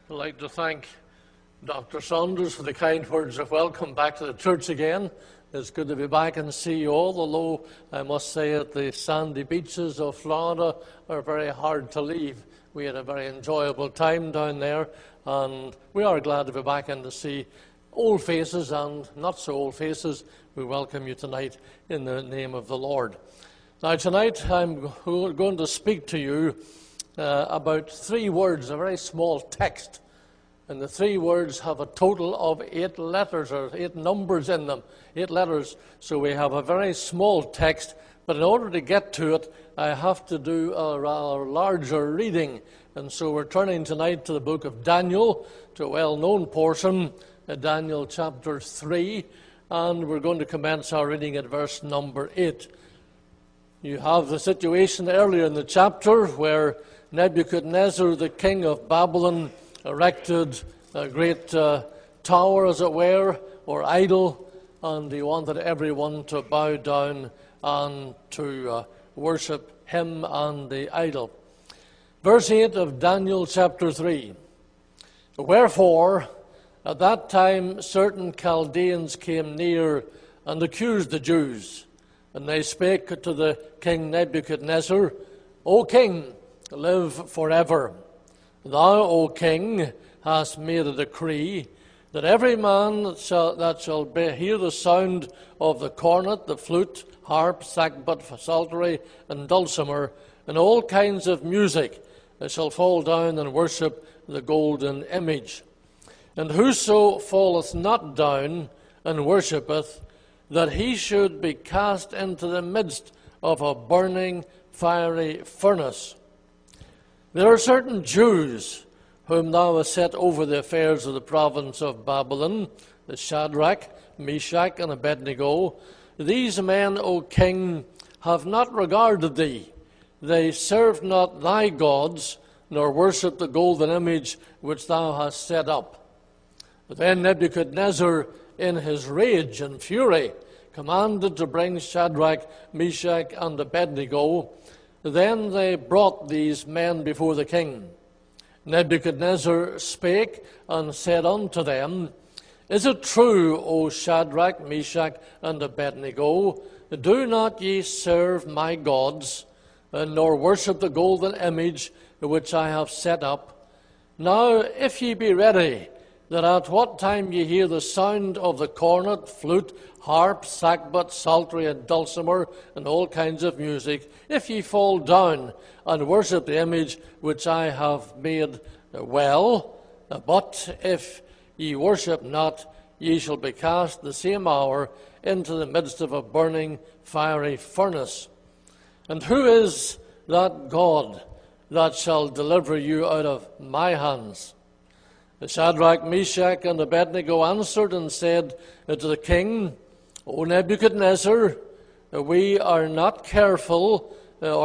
I'd like to thank Dr. Saunders for the kind words of welcome back to the church again. It's good to be back and see you all, although I must say that the sandy beaches of Florida are very hard to leave. We had a very enjoyable time down there, and we are glad to be back and to see old faces and not so old faces. We welcome you tonight in the name of the Lord. Now tonight I'm going to speak to you about 3 words, a very small text. And the 3 words have a total of 8 letters, or 8 numbers in them, 8 letters. So we have a very small text, but in order to get to it, I have to do a rather larger reading. And so we're turning tonight to the book of Daniel, to a well-known portion, Daniel chapter 3, and we're going to commence our reading at verse number 8. You have the situation earlier in the chapter where Nebuchadnezzar, the king of Babylon, erected a great tower, as it were, or idol, and he wanted everyone to bow down and to worship him and the idol. Verse 8 of Daniel chapter 3. Wherefore, at that time certain Chaldeans came near and accused the Jews, and they spake to the king Nebuchadnezzar, O king, live forever. Thou, O king, hast made a decree that every man that shall hear the sound of the cornet, the flute, harp, sackbut, psaltery, and dulcimer, and all kinds of music, shall fall down and worship the golden image. And whoso falleth not down and worshippeth, that he should be cast into the midst of a burning fiery furnace. There are certain Jews whom thou hast set over the affairs of the province of Babylon, the Shadrach, Meshach, and Abednego. These men, O king, have not regarded thee. They serve not thy gods, nor worship the golden image which thou hast set up. Then Nebuchadnezzar, in his rage and fury, commanded to bring Shadrach, Meshach, and Abednego. Then they brought these men before the king. Nebuchadnezzar spake and said unto them, Is it true, O Shadrach, Meshach, and Abednego, do not ye serve my gods, nor worship the golden image which I have set up? Now, if ye be ready, that at what time ye hear the sound of the cornet, flute, harp, sackbut, psaltery, and dulcimer, and all kinds of music, if ye fall down and worship the image which I have made, well, but if ye worship not, ye shall be cast the same hour into the midst of a burning fiery furnace. And who is that God that shall deliver you out of my hands? Shadrach, Meshach, and Abednego answered and said to the king, O Nebuchadnezzar, we are not careful,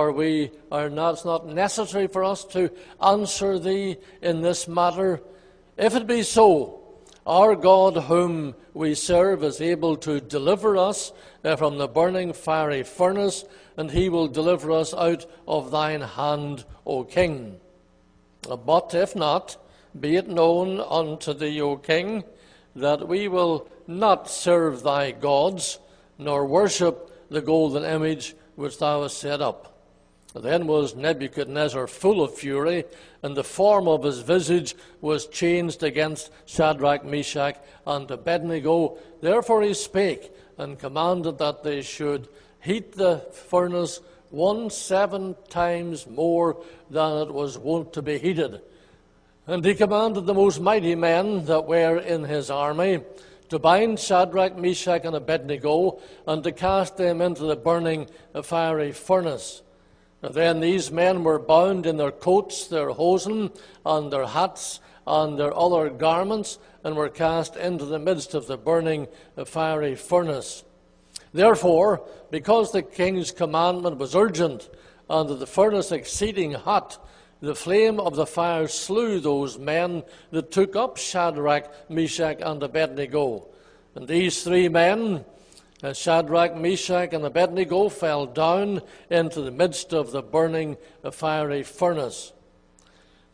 it's not necessary for us to answer thee in this matter. If it be so, our God whom we serve is able to deliver us from the burning fiery furnace, and he will deliver us out of thine hand, O king. But if not, be it known unto thee, O king, that we will not serve thy gods, nor worship the golden image which thou hast set up. Then was Nebuchadnezzar full of fury, and the form of his visage was changed against Shadrach, Meshach, and Abednego. Therefore he spake, and commanded that they should heat the furnace 17 times more than it was wont to be heated. And he commanded the most mighty men that were in his army to bind Shadrach, Meshach, and Abednego, and to cast them into the burning fiery furnace. And then these men were bound in their coats, their hosen, and their hats, and their other garments, and were cast into the midst of the burning fiery furnace. Therefore, because the king's commandment was urgent, and the furnace exceeding hot, the flame of the fire slew those men that took up Shadrach, Meshach, and Abednego. And these 3 men, Shadrach, Meshach, and Abednego, fell down into the midst of the burning fiery furnace.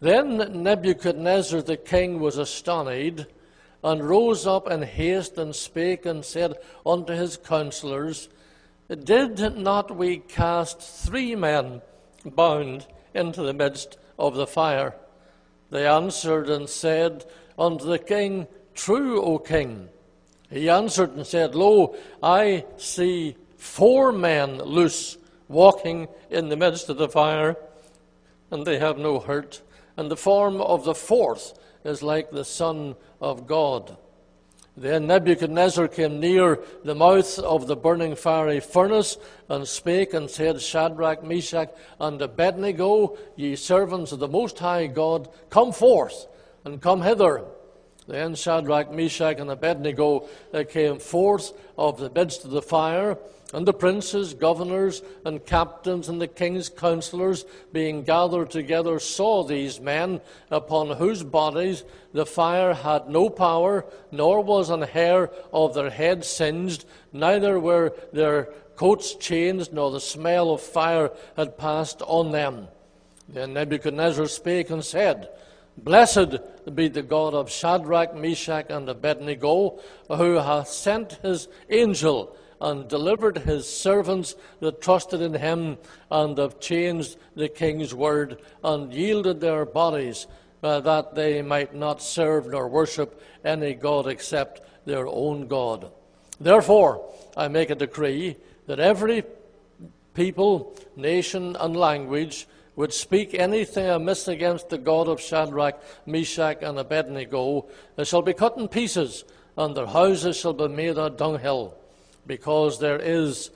Then Nebuchadnezzar the king was astonished, and rose up in haste, and spake and said unto his counselors, Did not we cast 3 men bound into the midst of the fire? They answered and said unto the king, True, O king. He answered and said, Lo, I see 4 men loose, walking in the midst of the fire, and they have no hurt. And the form of the 4th is like the Son of God. Then Nebuchadnezzar came near the mouth of the burning fiery furnace, and spake and said, Shadrach, Meshach, and Abednego, ye servants of the Most High God, come forth, and come hither. Then Shadrach, Meshach, and Abednego came forth of the midst of the fire, and the princes, governors, and captains, and the king's counselors, being gathered together, saw these men, upon whose bodies the fire had no power, nor was an hair of their head singed, neither were their coats changed, nor the smell of fire had passed on them. Then Nebuchadnezzar spake and said, Blessed be the God of Shadrach, Meshach, and Abednego, who hath sent his angel, and delivered his servants that trusted in him, and have changed the king's word, and yielded their bodies, that they might not serve nor worship any god except their own God. Therefore I make a decree that every people, nation, and language would speak anything amiss against the God of Shadrach, Meshach, and Abednego, they shall be cut in pieces, and their houses shall be made a dunghill, because there is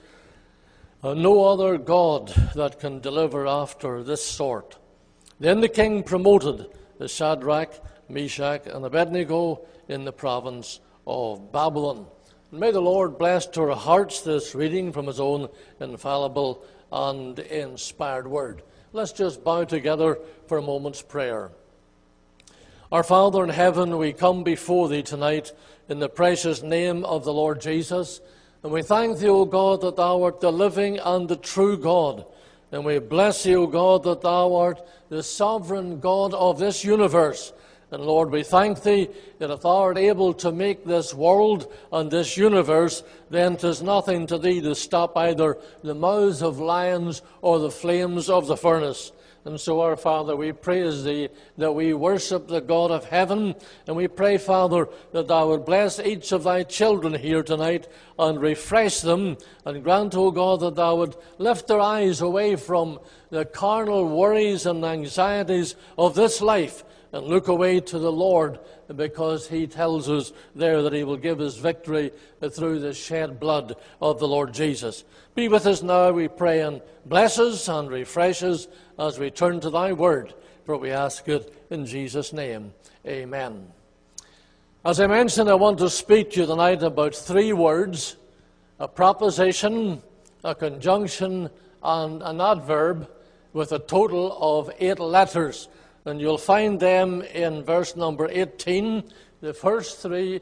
no other God that can deliver after this sort. Then the king promoted the Shadrach, Meshach, and Abednego in the province of Babylon. And may the Lord bless to our hearts this reading from his own infallible and inspired word. Let's just bow together for a moment's prayer. Our Father in heaven, we come before thee tonight in the precious name of the Lord Jesus. And we thank thee, O God, that thou art the living and the true God. And we bless thee, O God, that thou art the sovereign God of this universe. And Lord, we thank thee that if thou art able to make this world and this universe, then 'tis nothing to thee to stop either the mouths of lions or the flames of the furnace. And so, our Father, we praise thee that we worship the God of heaven, and we pray, Father, that thou would bless each of thy children here tonight and refresh them, and grant, O God, that thou would lift their eyes away from the carnal worries and anxieties of this life and look away to the Lord, because he tells us there that he will give us victory through the shed blood of the Lord Jesus. Be with us now, we pray, and bless us and refresh us as we turn to thy word, for we ask it in Jesus' name. Amen. As I mentioned, I want to speak to you tonight about 3 words: a proposition, a conjunction, and an adverb, with a total of 8 letters. And you'll find them in verse number 18, the first 3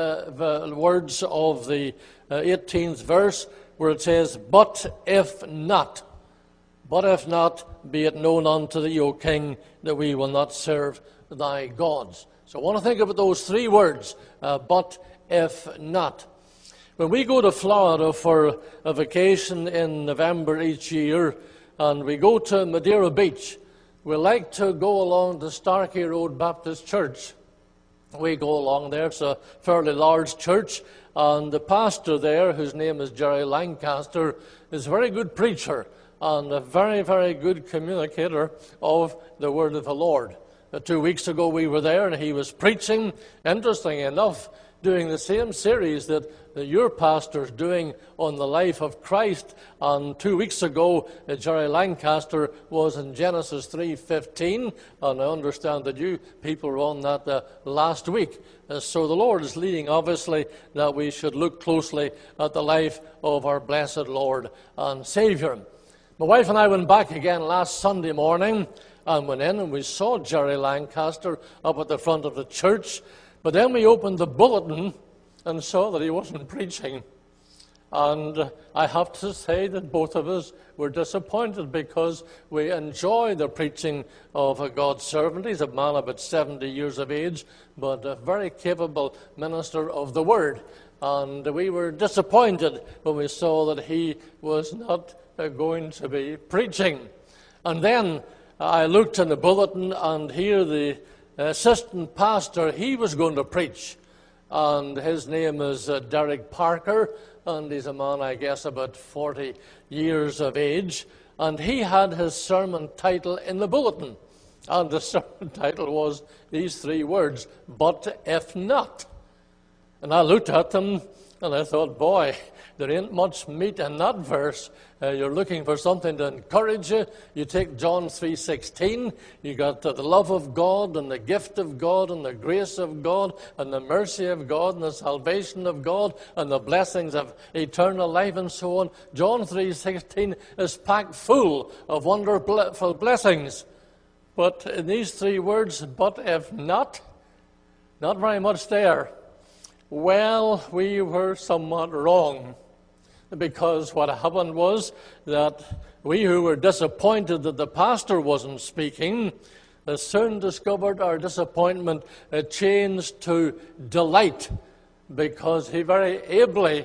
words of the 18th verse, where it says, But if not, be it known unto thee, O king, that we will not serve thy gods. So I want to think about those 3 words, but if not. When we go to Florida for a vacation in November each year, and we go to Madeira Beach, we like to go along to Starkey Road Baptist Church. We go along there. It's a fairly large church, and the pastor there, whose name is Jerry Lancaster, is a very good preacher and a very, very good communicator of the word of the Lord. 2 weeks ago we were there, and he was preaching, interesting enough, doing the same series that your pastor's doing on the life of Christ. And 2 weeks ago, Jerry Lancaster was in Genesis 3:15, and I understand that you people were on that last week. So the Lord is leading, obviously, that we should look closely at the life of our blessed Lord and Savior. My wife and I went back again last Sunday morning and went in, and we saw Jerry Lancaster up at the front of the church. But then we opened the bulletin and saw that he wasn't preaching. And I have to say that both of us were disappointed because we enjoy the preaching of a God's servant. He's a man about 70 years of age, but a very capable minister of the Word. And we were disappointed when we saw that he was not going to be preaching. And then I looked in the bulletin, and here the assistant pastor, he was going to preach. And his name is Derek Parker, and he's a man, I guess, about 40 years of age. And he had his sermon title in the bulletin. And the sermon title was these 3 words, "But if not." And I looked at them and I thought, boy, there ain't much meat in that verse. You're looking for something to encourage you. You take John 3:16. You got the love of God and the gift of God and the grace of God and the mercy of God and the salvation of God and the blessings of eternal life and so on. John 3:16 is packed full of wonderful blessings. But in these 3 words, but if not very much there. Well, we were somewhat wrong, because what happened was that we who were disappointed that the pastor wasn't speaking soon discovered our disappointment changed to delight, because he very ably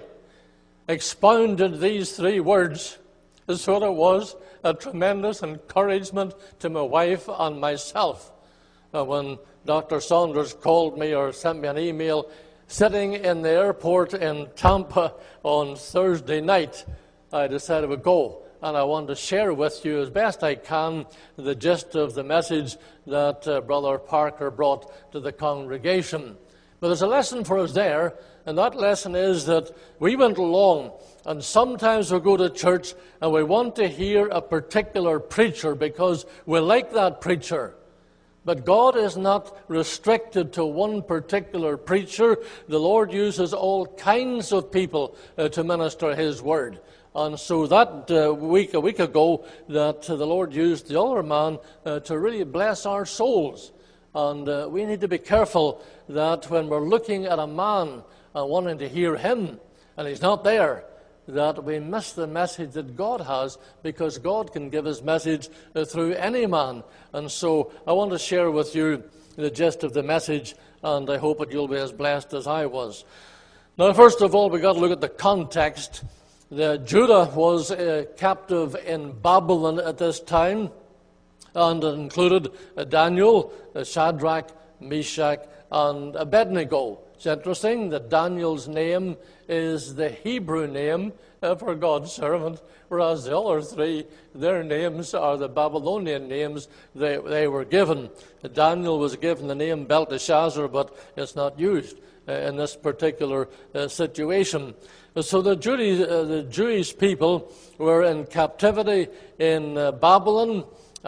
expounded these 3 words. So it was a tremendous encouragement to my wife and myself. When Dr. Saunders called me or sent me an email, sitting in the airport in Tampa on Thursday night, I decided to go. And I want to share with you as best I can the gist of the message that Brother Parker brought to the congregation. But there's a lesson for us there, and that lesson is that we went along, and sometimes we go to church and we want to hear a particular preacher because we like that preacher. But God is not restricted to one particular preacher. The Lord uses all kinds of people to minister His Word. And so that a week ago, that the Lord used the other man to really bless our souls. And we need to be careful that when we're looking at a man and wanting to hear him, and he's not there, that we miss the message that God has, because God can give His message through any man. And so I want to share with you the gist of the message, and I hope that you'll be as blessed as I was. Now, first of all, we've got to look at the context. Judah was captive in Babylon at this time, and it included Daniel, Shadrach, Meshach, and Abednego. It's interesting that Daniel's name is the Hebrew name for God's servant, whereas the other 3, their names are the Babylonian names they were given. Daniel was given the name Belteshazzar, but it's not used in this particular situation. So the Jewish people were in captivity in Babylon,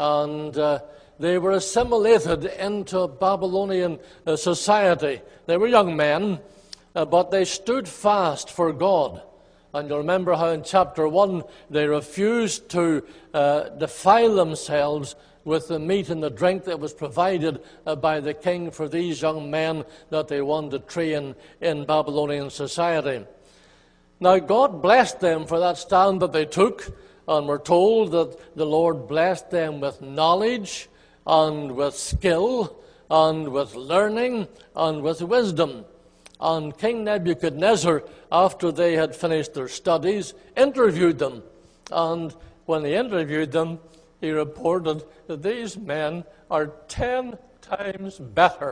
and they were assimilated into Babylonian society. They were young men, but they stood fast for God. And you'll remember how in chapter 1 they refused to defile themselves with the meat and the drink that was provided by the king for these young men that they wanted to train in Babylonian society. Now God blessed them for that stand that they took, and we're told that the Lord blessed them with knowledge and with skill and with learning and with wisdom. And King Nebuchadnezzar, after they had finished their studies, interviewed them. And when he interviewed them, he reported that these men are 10 times better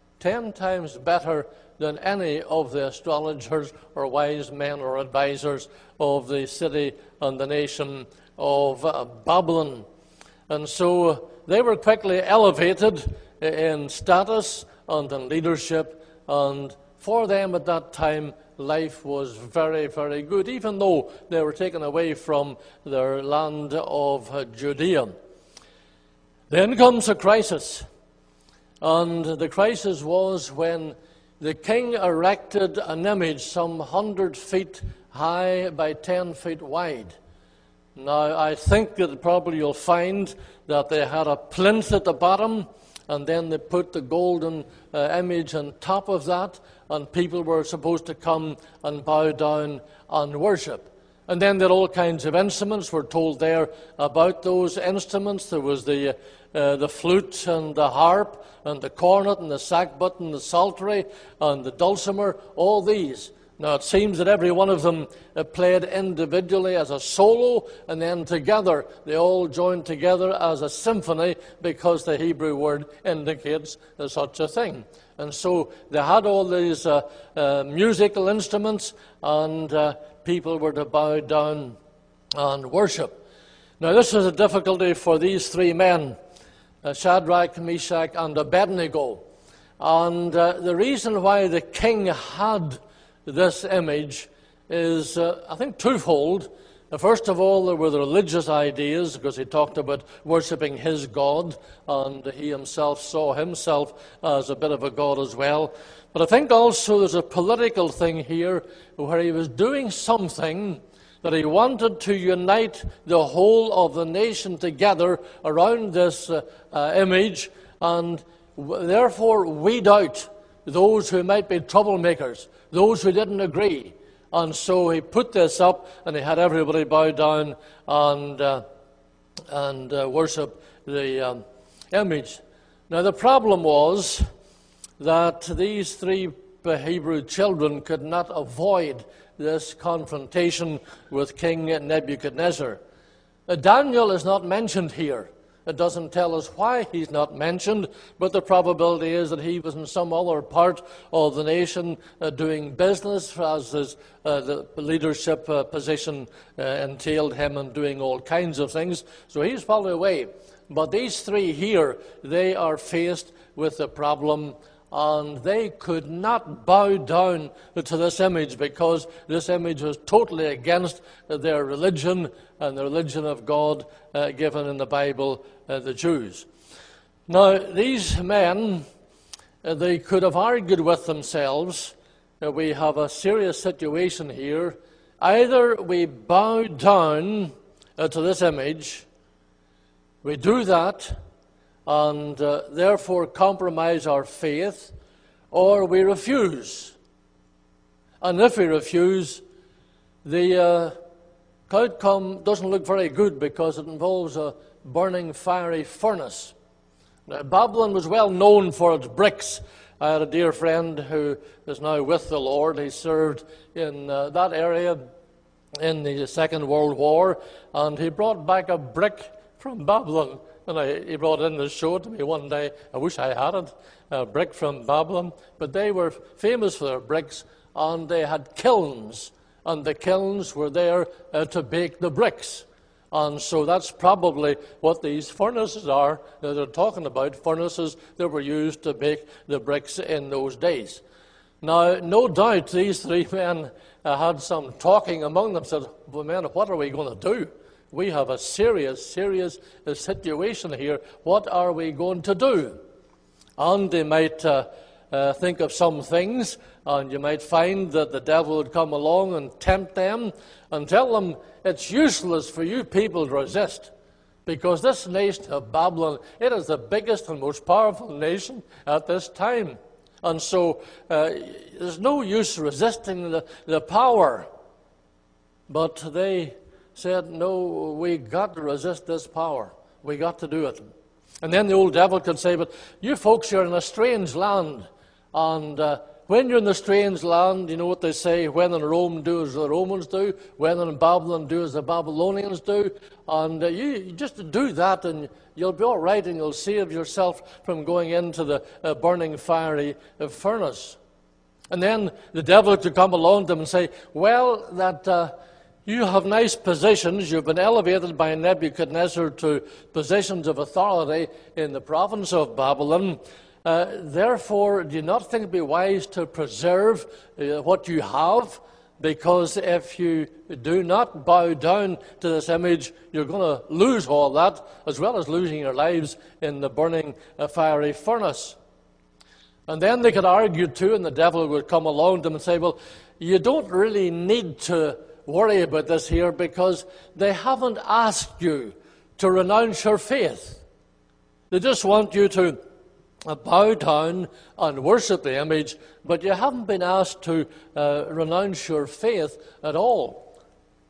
than any of the astrologers or wise men or advisors of the city and the nation of Babylon. And so they were quickly elevated in status and in leadership, and for them at that time, life was very, very good, even though they were taken away from their land of Judea. Then comes a crisis, and the crisis was when the king erected an image some 100 feet high by 10 feet wide. Now, I think that probably you'll find that they had a plinth at the bottom, and then they put the golden image on top of that, and people were supposed to come and bow down and worship. And then there are all kinds of instruments. We're told there about those instruments. There was the flute and the harp and the cornet and the sackbut and the psaltery and the dulcimer, all these. Now, it seems that every one of them played individually as a solo, and then together, they all joined together as a symphony, because the Hebrew word indicates such a thing. And so they had all these musical instruments, and people were to bow down and worship. Now, this was a difficulty for these three men, Shadrach, Meshach, and Abednego. And the reason why the king had this image is, I think, twofold. First of all, there were the religious ideas, because he talked about worshipping his God, and he himself saw himself as a bit of a god as well. But I think also there's a political thing here, where he was doing something that he wanted to unite the whole of the nation together around this image, and therefore weed out those who might be troublemakers, those who didn't agree. And so he put this up, and he had everybody bow down and worship the image. Now, the problem was that these three Hebrew children could not avoid this confrontation with King Nebuchadnezzar. Daniel is not mentioned here. It doesn't tell us why he's not mentioned, but the probability is that he was in some other part of the nation doing business, as the leadership position entailed him, and doing all kinds of things. So he's probably away. But these three here, they are faced with the problem, and they could not bow down to this image, because this image was totally against their religion and the religion of God given in the Bible, the Jews. Now, these men, they could have argued with themselves, we have a serious situation here. Either we bow down to this image, we do that, and therefore compromise our faith, or we refuse. And if we refuse, the outcome doesn't look very good, because it involves a burning fiery furnace. Now, Babylon was well known for its bricks. I had a dear friend who is now with the Lord. He served in that area in the Second World War, and he brought back a brick from Babylon. And he brought in to show it to me one day. I wish I had it, a brick from Babylon. But they were famous for their bricks, and they had kilns. And the kilns were there to bake the bricks. And so that's probably what these furnaces are that they're talking about, furnaces that were used to bake the bricks in those days. Now, no doubt these three men had some talking among them, said, well, man, what are we going to do? We have a serious situation here. What are we going to do? And they might think of some things, and you might find that the devil would come along and tempt them and tell them, it's useless for you people to resist, because this nation of Babylon, it is the biggest and most powerful nation at this time. And so there's no use resisting the power. But they said, no, we got to resist this power. We got to do it. And then the old devil could say, but you folks, you're in a strange land. And when you're in the strange land, you know what they say, when in Rome, do as the Romans do. When in Babylon, do as the Babylonians do. And you just do that, and you'll be all right, and you'll save yourself from going into the burning fiery furnace. And then the devil could come along to them and say, well, that you have nice positions. You've been elevated by Nebuchadnezzar to positions of authority in the province of Babylon. Therefore, do you not think it would be wise to preserve what you have? Because if you do not bow down to this image, you're going to lose all that, as well as losing your lives in the burning fiery furnace. And then they could argue too, and the devil would come along to them and say, well, you don't really need to worry about this here, because they haven't asked you to renounce your faith. They just want you to bow down and worship the image, but you haven't been asked to renounce your faith at all.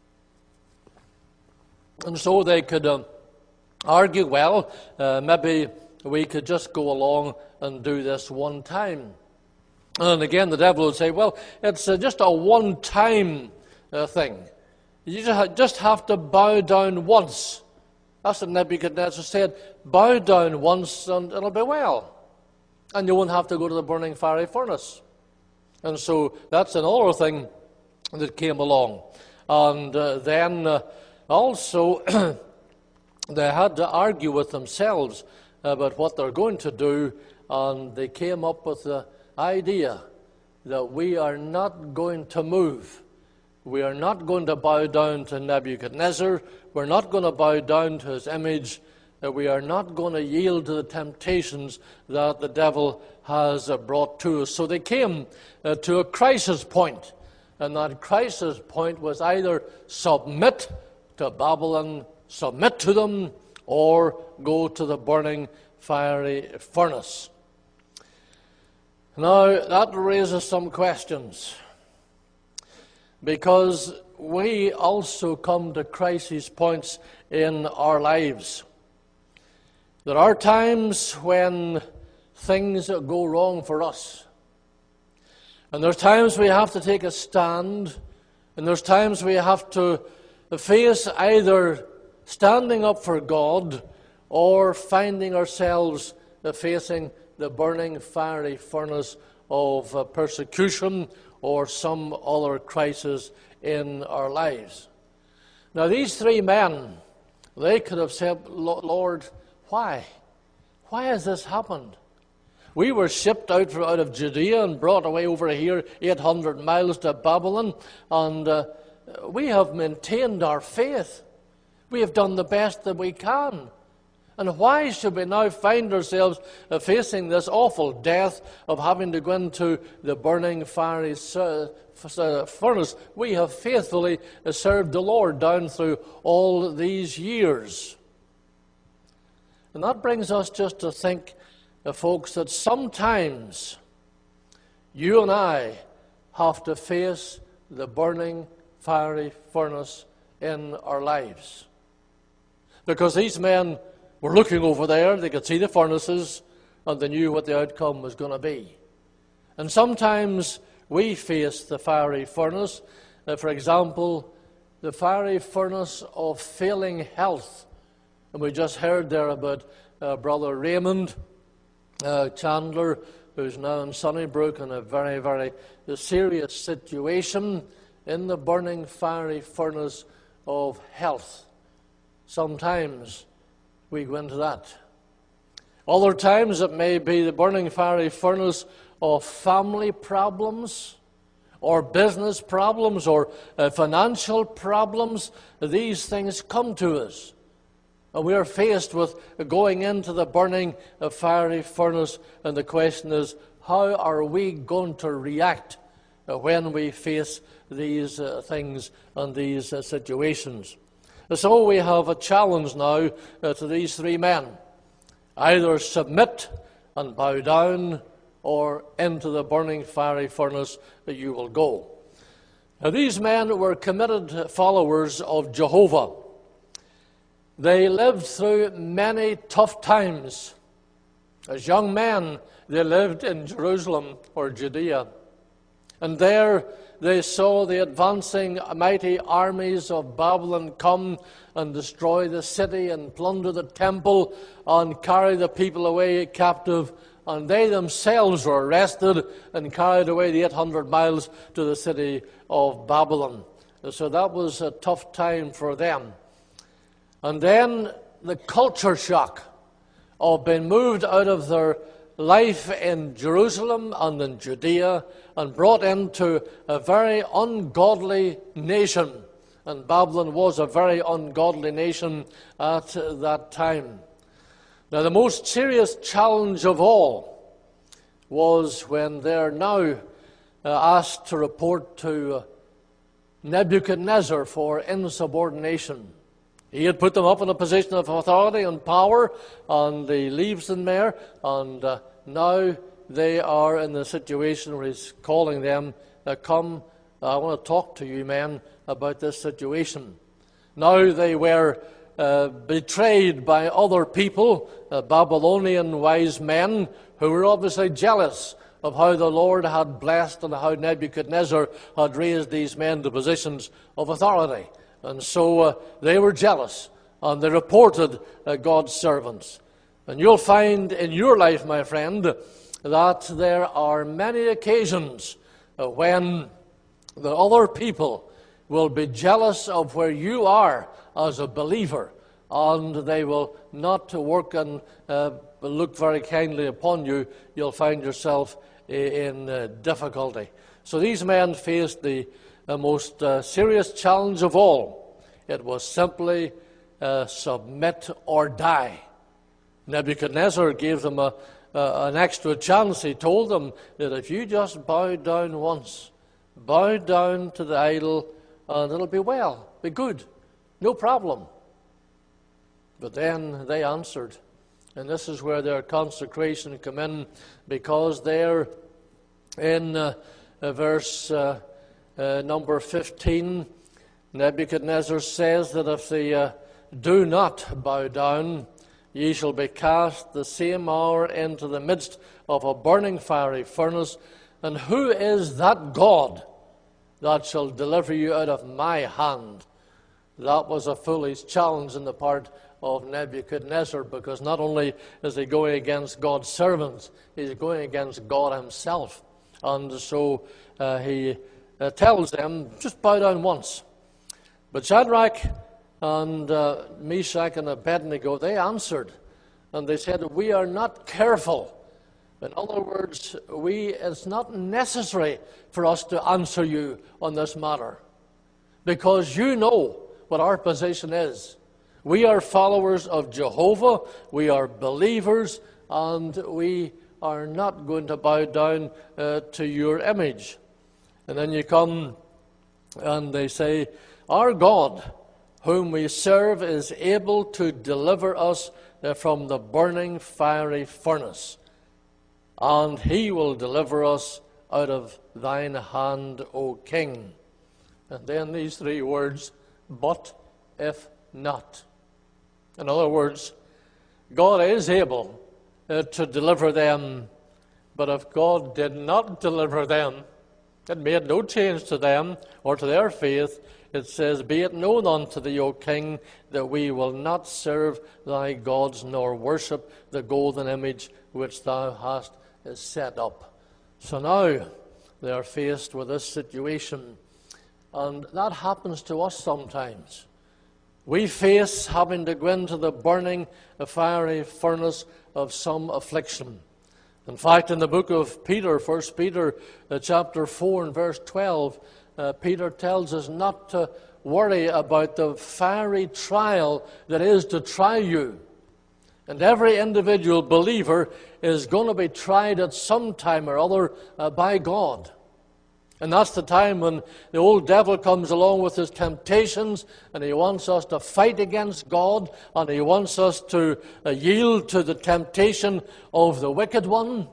And so they could argue, well, maybe we could just go along and do this one time. And again, the devil would say, well, it's just a one-time thing. You just have to bow down once. That's what Nebuchadnezzar said. Bow down once and it'll be well. And you won't have to go to the burning fiery furnace. And so that's another thing that came along. And then also they had to argue with themselves about what they're going to do. And they came up with the idea that we are not going to move. We are not going to bow down to Nebuchadnezzar. We're not going to bow down to his image. We are not going to yield to the temptations that the devil has brought to us. So they came to a crisis point. And that crisis point was either submit to Babylon, submit to them, or go to the burning fiery furnace. Now, that raises some questions, because we also come to crisis points in our lives. There are times when things go wrong for us. And there's times we have to take a stand, and there's times we have to face either standing up for God or finding ourselves facing the burning fiery furnace of persecution or some other crisis in our lives. Now, these three men, they could have said, Lord, why? Why has this happened? We were shipped out of Judea and brought away over here 800 miles to Babylon, and we have maintained our faith. We have done the best that we can. And why should we now find ourselves facing this awful death of having to go into the burning fiery furnace? We have faithfully served the Lord down through all these years. And that brings us just to think, folks, that sometimes you and I have to face the burning fiery furnace in our lives. Because these men were looking over there, they could see the furnaces, and they knew what the outcome was going to be. And sometimes we face the fiery furnace. For example, the fiery furnace of failing health. And we just heard there about Brother Raymond Chandler, who's now in Sunnybrook in a very, very serious situation in the burning fiery furnace of health. Sometimes we go into that. Other times it may be the burning fiery furnace of family problems or business problems or financial problems. These things come to us. And we are faced with going into the burning fiery furnace, and the question is, how are we going to react when we face these things and these situations? So we have a challenge now to these three men. Either submit and bow down, or into the burning fiery furnace that you will go. Now, these men were committed followers of Jehovah. They lived through many tough times. As young men, they lived in Jerusalem or Judea. And there they saw the advancing mighty armies of Babylon come and destroy the city and plunder the temple and carry the people away captive. And they themselves were arrested and carried away the 800 miles to the city of Babylon. So that was a tough time for them. And then the culture shock of being moved out of their life in Jerusalem and in Judea and brought into a very ungodly nation. And Babylon was a very ungodly nation at that time. Now, the most serious challenge of all was when they're now asked to report to Nebuchadnezzar for insubordination. He had put them up in a position of authority and power, and he leaves them there, and now they are in the situation where he's calling them, come, I want to talk to you men about this situation. Now they were betrayed by other people, Babylonian wise men, who were obviously jealous of how the Lord had blessed and how Nebuchadnezzar had raised these men to positions of authority. And so they were jealous, and they reported God's servants. And you'll find in your life, my friend, that there are many occasions when the other people will be jealous of where you are as a believer, and they will not work and look very kindly upon you. You'll find yourself in difficulty. So these men faced the most serious challenge of all. It was simply submit or die. Nebuchadnezzar gave them an extra chance. He told them that if you just bow down once, bow down to the idol, and it'll be well, be good, no problem. But then they answered, and this is where their consecration come in, because there in verse number 15, Nebuchadnezzar says that if they do not bow down, ye shall be cast the same hour into the midst of a burning fiery furnace. And who is that God that shall deliver you out of my hand? That was a foolish challenge on the part of Nebuchadnezzar, because not only is he going against God's servants, he's going against God himself. And so he tells them, just bow down once. But Shadrach and Meshach and Abednego, they answered, and they said, we are not careful. In other words, it's not necessary for us to answer you on this matter, because you know what our position is. We are followers of Jehovah, we are believers, and we are not going to bow down to your image. And then you come and they say, our God, whom we serve, is able to deliver us from the burning fiery furnace, and he will deliver us out of thine hand, O king. And then these three words, but if not. In other words, God is able to deliver them, but if God did not deliver them, it made no change to them or to their faith. It says, be it known unto thee, O king, that we will not serve thy gods, nor worship the golden image which thou hast set up. So now they are faced with this situation, and that happens to us sometimes. We face having to go into the burning, fiery furnace of some affliction. In fact, in the book of Peter, 1 Peter chapter 4 and verse 12, Peter tells us not to worry about the fiery trial that is to try you. And every individual believer is going to be tried at some time or other by God. And that's the time when the old devil comes along with his temptations, and he wants us to fight against God, and he wants us to yield to the temptation of the wicked one.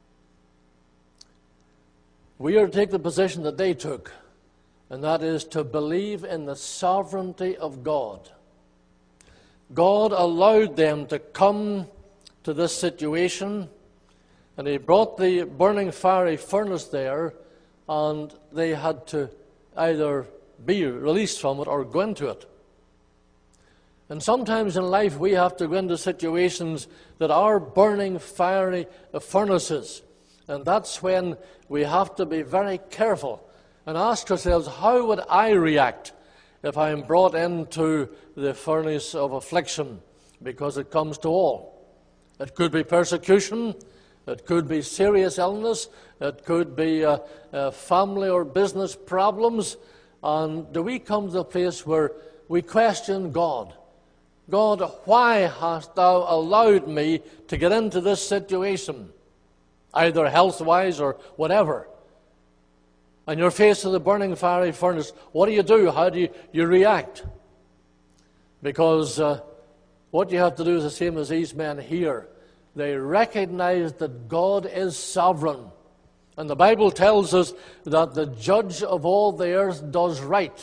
We are to take the position that they took, and that is to believe in the sovereignty of God. God allowed them to come to this situation, and he brought the burning fiery furnace there, and they had to either be released from it or go into it. And sometimes in life we have to go into situations that are burning fiery furnaces, and that's when we have to be very careful and ask ourselves, how would I react if I am brought into the furnace of affliction? Because it comes to all. It could be persecution, it could be serious illness, it could be family or business problems. And do we come to the place where we question God? God, why hast thou allowed me to get into this situation? Either health-wise or whatever. And you're faced with the burning fiery furnace. What do? How do you react? Because what you have to do is the same as these men here. they recognized that God is sovereign. And the Bible tells us that the judge of all the earth does right.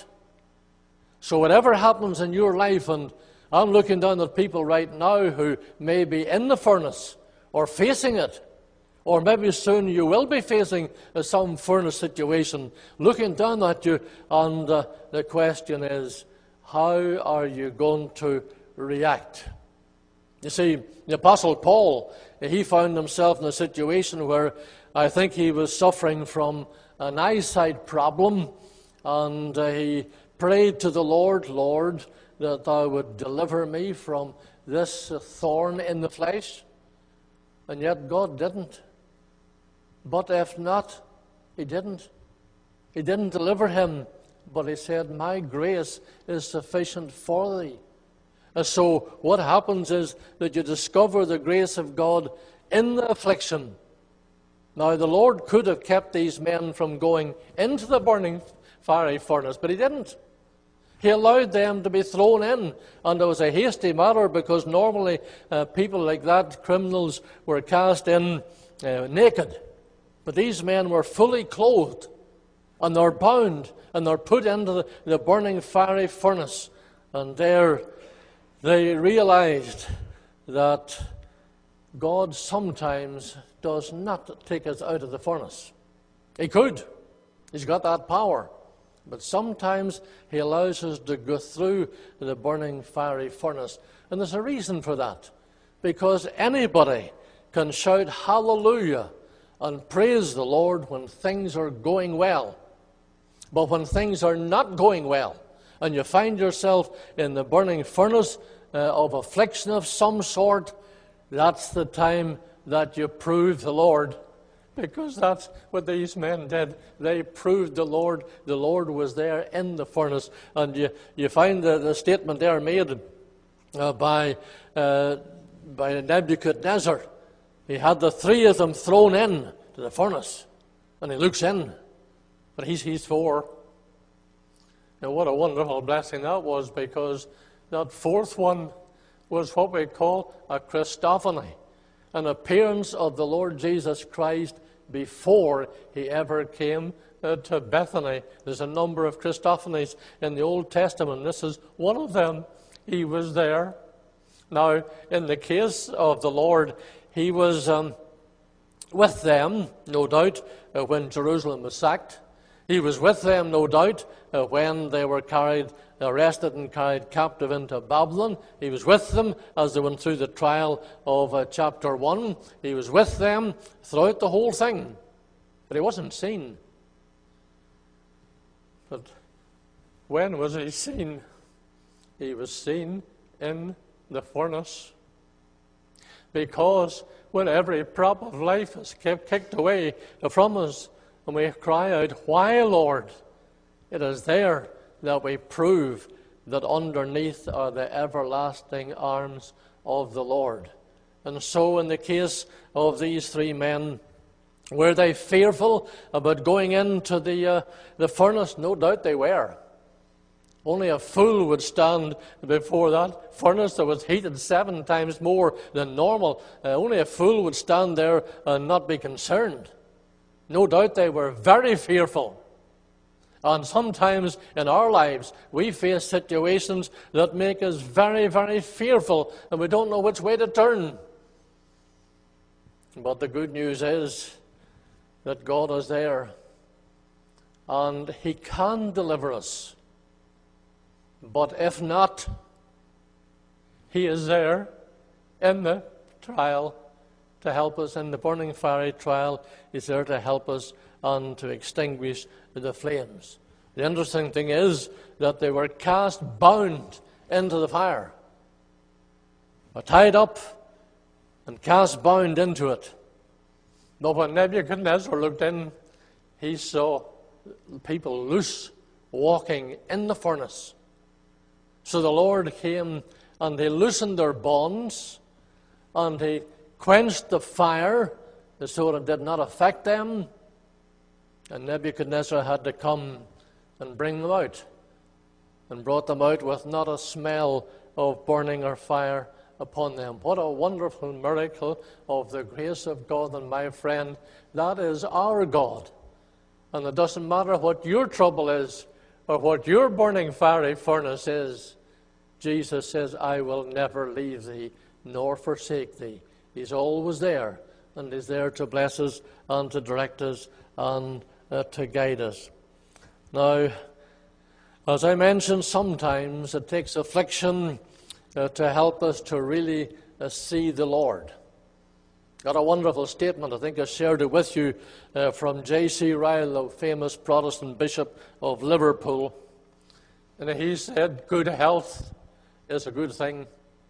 So whatever happens in your life, and I'm looking down at people right now who may be in the furnace or facing it, or maybe soon you will be facing some furnace situation, looking down at you, and the question is, how are you going to react? You see, the Apostle Paul, he found himself in a situation where I think he was suffering from an eyesight problem, and he prayed to the Lord, Lord, that thou would deliver me from this thorn in the flesh. And yet God didn't. But if not, he didn't. He didn't deliver him, but he said, my grace is sufficient for thee. And so what happens is that you discover the grace of God in the affliction. Now, the Lord could have kept these men from going into the burning fiery furnace, but he didn't. He allowed them to be thrown in, and it was a hasty matter, because normally people like that, criminals, were cast in naked. But these men were fully clothed, and they're bound, and they're put into the burning fiery furnace. And there they realized that God sometimes does not take us out of the furnace. He could. He's got that power. But sometimes he allows us to go through the burning fiery furnace. And there's a reason for that. Because anybody can shout hallelujah and praise the Lord when things are going well. But when things are not going well, and you find yourself in the burning furnace of affliction of some sort, that's the time that you prove the Lord. Because that's what these men did. They proved the Lord. The Lord was there in the furnace. And you find the statement there made by Nebuchadnezzar. He had the three of them thrown in to the furnace. And he looks in. But he's four. Now what a wonderful blessing that was, because that fourth one was what we call a Christophany, an appearance of the Lord Jesus Christ before he ever came to Bethany. There's a number of Christophanies in the Old Testament. This is one of them. He was there. Now, in the case of the Lord, he was with them, no doubt, when Jerusalem was sacked. He was with them, no doubt, when they were arrested and carried captive into Babylon. He was with them as they went through the trial of chapter 1. He was with them throughout the whole thing. But he wasn't seen. But when was he seen? He was seen in the furnace. Because when every prop of life is kicked away from us, and we cry out, why, Lord? It is there that we prove that underneath are the everlasting arms of the Lord. And so in the case of these three men, were they fearful about going into the furnace? No doubt they were. Only a fool would stand before that furnace that was heated 7 times more than normal. Only a fool would stand there and not be concerned. No doubt they were very fearful. And sometimes in our lives, we face situations that make us very, very fearful, and we don't know which way to turn. But the good news is that God is there, and he can deliver us. But if not, he is there in the trial to help us. In the burning fiery trial, he's there to help us and to extinguish the flames. The interesting thing is that they were cast bound into the fire, or tied up and cast bound into it. But when Nebuchadnezzar looked in, he saw people loose, walking in the furnace. So the Lord came and he loosened their bonds, and he quenched the fire so it did not affect them. And Nebuchadnezzar had to come and bring them out, and brought them out with not a smell of burning or fire upon them. What a wonderful miracle of the grace of God. And my friend, that is our God. And it doesn't matter what your trouble is or what your burning fiery furnace is. Jesus says, I will never leave thee nor forsake thee. He's always there, and He's there to bless us and to direct us and to guide us. Now, as I mentioned, sometimes it takes affliction to help us to really see the Lord. Got a wonderful statement, I think I shared it with you, from J.C. Ryle, the famous Protestant bishop of Liverpool. And he said, good health is a good thing.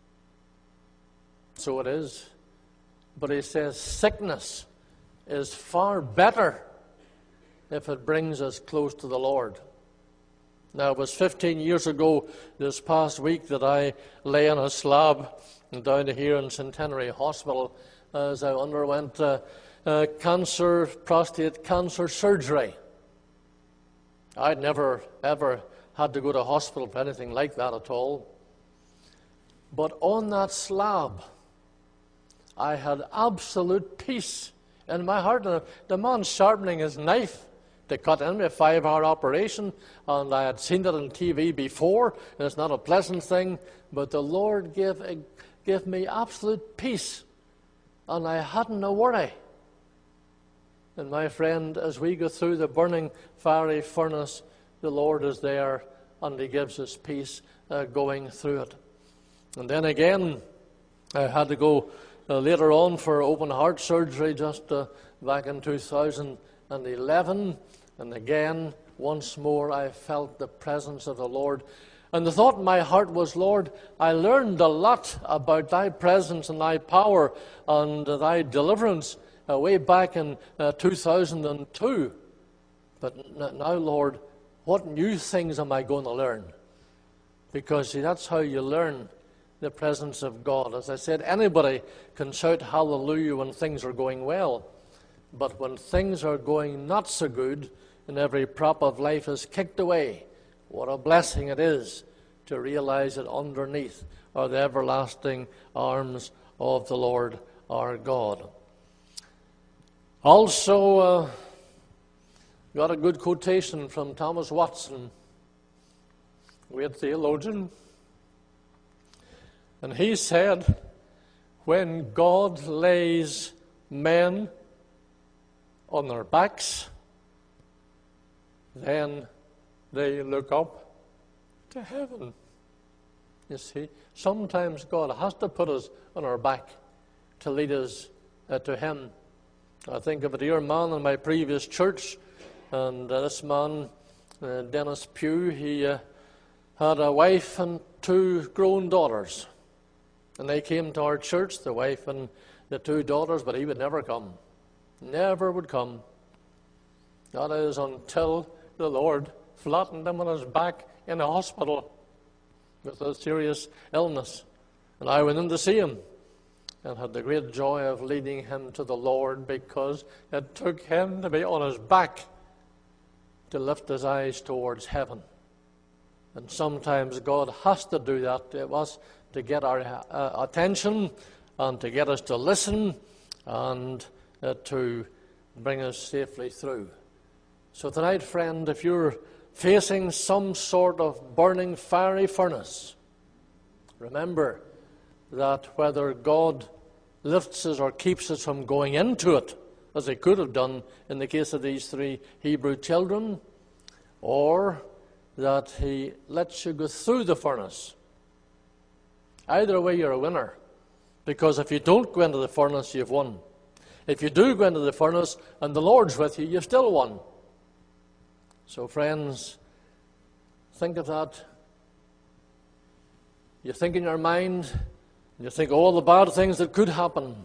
So it is. But he says sickness is far better if it brings us close to the Lord. Now, it was 15 years ago this past week that I lay on a slab down here in Centenary Hospital as I underwent prostate cancer surgery. I'd never, ever had to go to hospital for anything like that at all. But on that slab, I had absolute peace in my heart. And the man sharpening his knife to cut in a 5-hour operation, and I had seen it on TV before, and it's not a pleasant thing, but the Lord gave me absolute peace, and I hadn't a worry. And my friend, as we go through the burning fiery furnace, the Lord is there, and He gives us peace going through it. And then again, I had to go later on for open heart surgery just back in 2011. And again, once more, I felt the presence of the Lord. And the thought in my heart was, Lord, I learned a lot about Thy presence and Thy power and Thy deliverance way back in 2002. But now, Lord, what new things am I going to learn? Because, see, that's how you learn the presence of God. As I said, anybody can shout hallelujah when things are going well. But when things are going not so good and every prop of life is kicked away, what a blessing it is to realize that underneath are the everlasting arms of the Lord our God. Also, got a good quotation from Thomas Watson, great theologian. And he said, when God lays men on their backs, then they look up to heaven. You see, sometimes God has to put us on our back to lead us to Him. I think of a dear man in my previous church, and this man, Dennis Pugh, he had a wife and 2 grown daughters. And they came to our church, the wife and the 2 daughters, but he would never come. Never would come. That is until the Lord flattened him on his back in a hospital with a serious illness. And I went in to see him and had the great joy of leading him to the Lord, because it took him to be on his back to lift his eyes towards heaven. And sometimes God has to do that to us to get our attention and to get us to listen and to bring us safely through. So tonight, friend, if you're facing some sort of burning fiery furnace, remember that whether God lifts us or keeps us from going into it, as He could have done in the case of these 3 Hebrew children, or that He lets you go through the furnace, either way you're a winner. Because if you don't go into the furnace, you've won. If you do go into the furnace and the Lord's with you, you've still won. So friends, think of that. You think in your mind, you think all the bad things that could happen.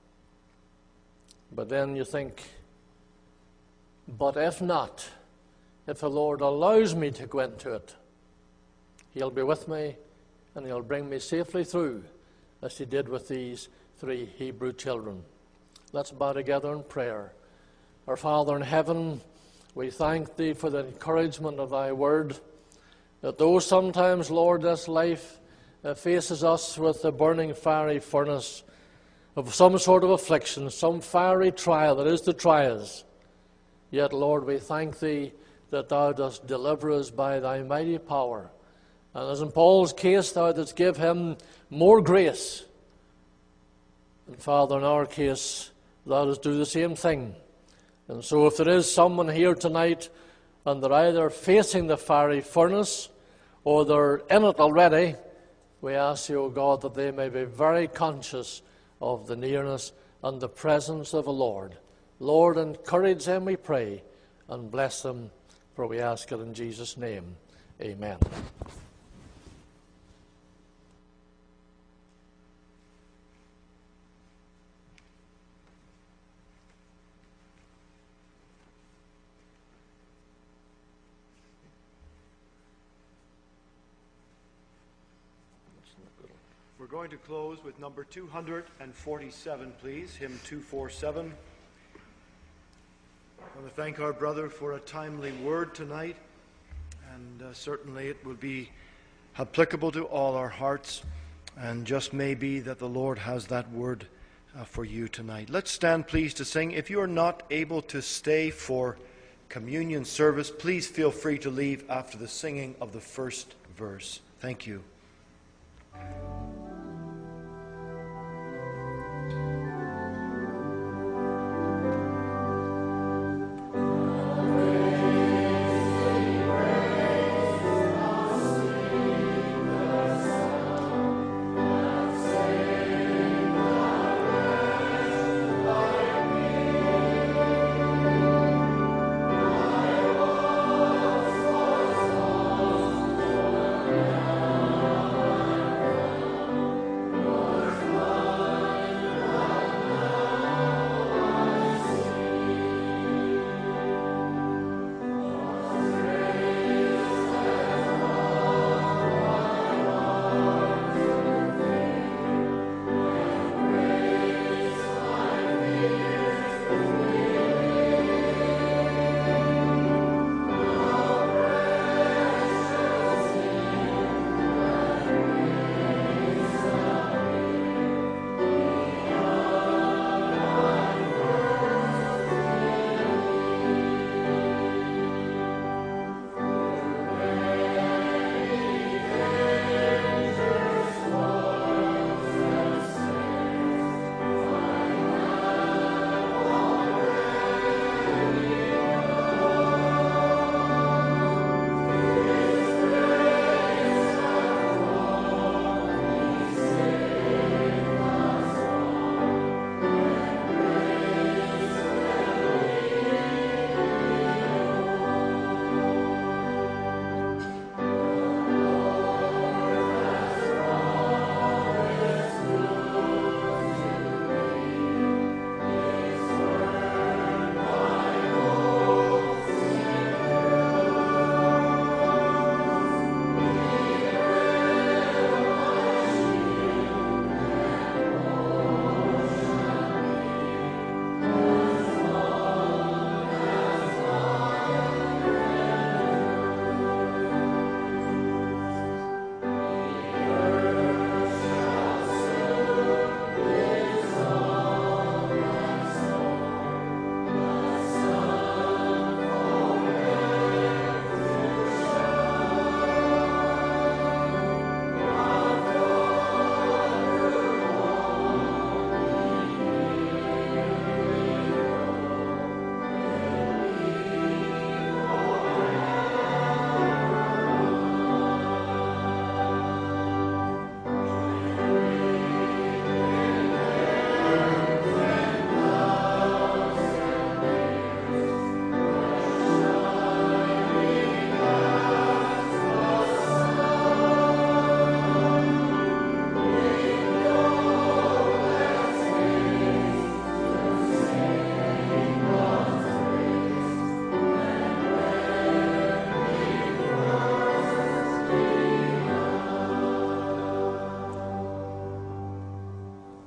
But then you think, but if not, if the Lord allows me to go into it, He'll be with me and He'll bring me safely through, as He did with these 3 Hebrew children. Let's bow together in prayer. Our Father in heaven, we thank Thee for the encouragement of Thy word, that though sometimes, Lord, this life faces us with the burning fiery furnace of some sort of affliction, some fiery trial that is to try us. Yet, Lord, we thank Thee that Thou dost deliver us by Thy mighty power. And as in Paul's case, Thou didst give him more grace. And Father, in our case, Thou dost do the same thing. And so if there is someone here tonight and they're either facing the fiery furnace or they're in it already, we ask You, O God, that they may be very conscious of the nearness and the presence of the Lord. Lord, encourage them, we pray, and bless them, for we ask it in Jesus' name. Amen. We're going to close with number 247, please, hymn 247. I want to thank our brother for a timely word tonight, and certainly it will be applicable to all our hearts, and just may be that the Lord has that word for you tonight. Let's stand, please, to sing. If you are not able to stay for communion service, please feel free to leave after the singing of the first verse. Thank you.